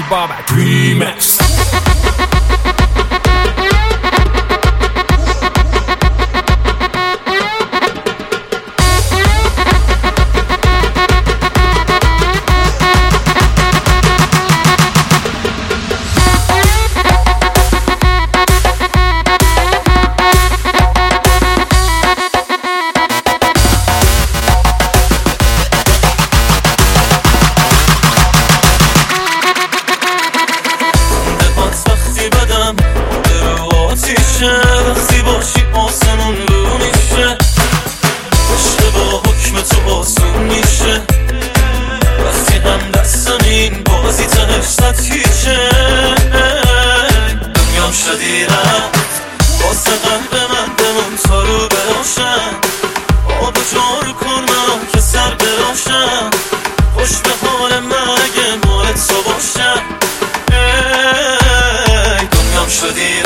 Bobak Remix. وقتی باشی آسمون رو میشه، عشق با حکم تو آسون میشه. وقتی هم دستم این بازی تهش سطحیشه، دنیام شدی رفت واسه قلب من بمون تا رو براشم. آب جارو کن من که سر براشم، خوش به حال من اگه مال تو باشم. دنیام شدی